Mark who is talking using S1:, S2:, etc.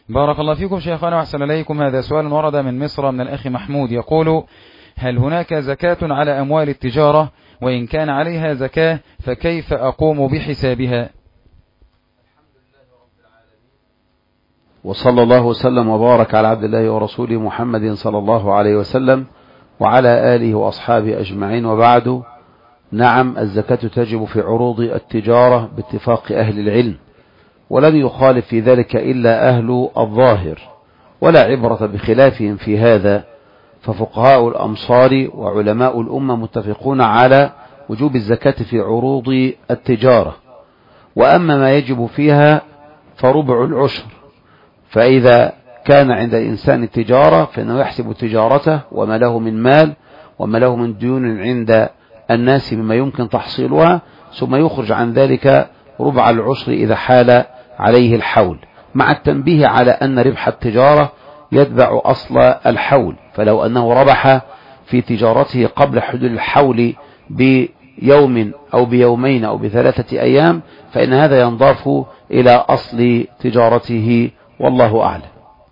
S1: بارك الله فيكم شيخنا وأحسن إليكم. هذا سؤال ورد من مصر من الأخ محمود يقول: هل هناك زكاة على أموال التجارة؟ وإن كان عليها زكاة فكيف أقوم بحسابها؟
S2: وصلى الله وسلم وبارك على عبد الله ورسوله محمد صلى الله عليه وسلم وعلى آله وأصحابه أجمعين، وبعد. نعم، الزكاة تجب في عروض التجارة باتفاق أهل العلم، ولم يخالف في ذلك إلا أهل الظاهر، ولا عبرة بخلافهم في هذا، ففقهاء الأمصار وعلماء الأمة متفقون على وجوب الزكاة في عروض التجارة. وأما ما يجب فيها فربع العشر، فإذا كان عند الإنسان التجارة فإنه يحسب تجارته وما له من مال وما له من ديون عند الناس مما يمكن تحصيلها، ثم يخرج عن ذلك ربع العشر إذا حال عليه الحول، مع التنبيه على أن ربح التجارة يتبع أصل الحول، فلو أنه ربح في تجارته قبل حدود الحول بيوم أو بيومين أو بثلاثة أيام فإن هذا ينضاف إلى أصل تجارته، والله أعلم.